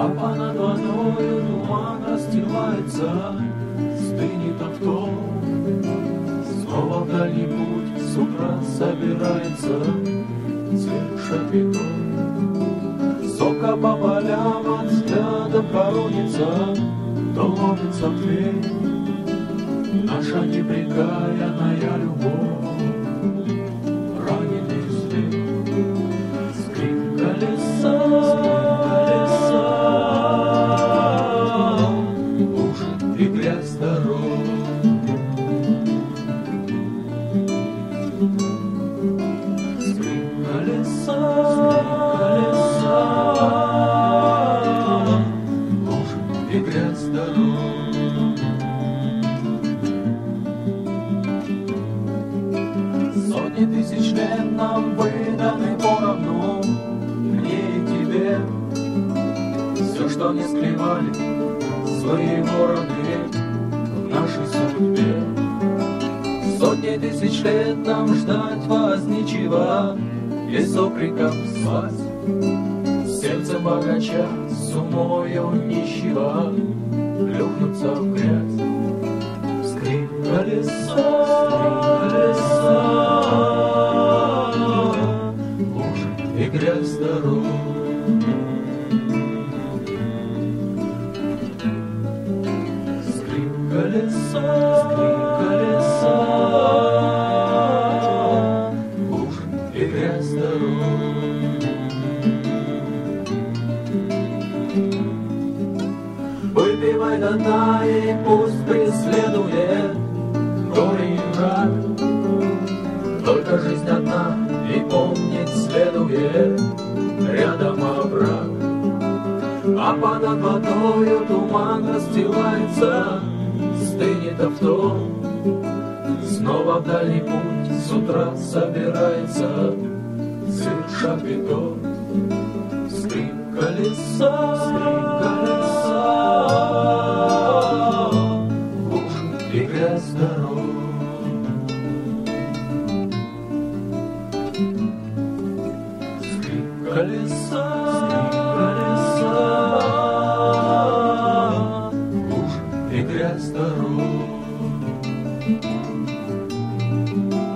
А понад водою туман расстилается, стынет авто. Снова в дальний путь с утра собирается цвет шапито. Сока по полям от взглядов хоронится, то ломится в дверь наша непрекаянная любовь. Раненый след, скрип колеса, лужи и грязь дорог. Скрип колеса, лужи и грязь дорог. Сотни тысяч лет нам выданы поровну, мне и тебе. Все, что не скрывали свои вороны в нашей судьбе. Сотни тысяч лет нам ждать вас ничего, без окриков звать. Сердце богача с умою нищего плюхнуться в грязь. Скрип колеса, лужи и грязь дорог. Скрип колеса, лужи и грязь дорог. Выпивай до дна и пусть преследует горе и мрак. Только жизнь одна и помнить следует рядом овраг. А понад водою туман расстилается, стынет авто. Снова в дальний путь с утра собирается цвет шапито. Скрип колеса, лужи и грязь дорог. Скрип колеса, лужи и грязь дорог.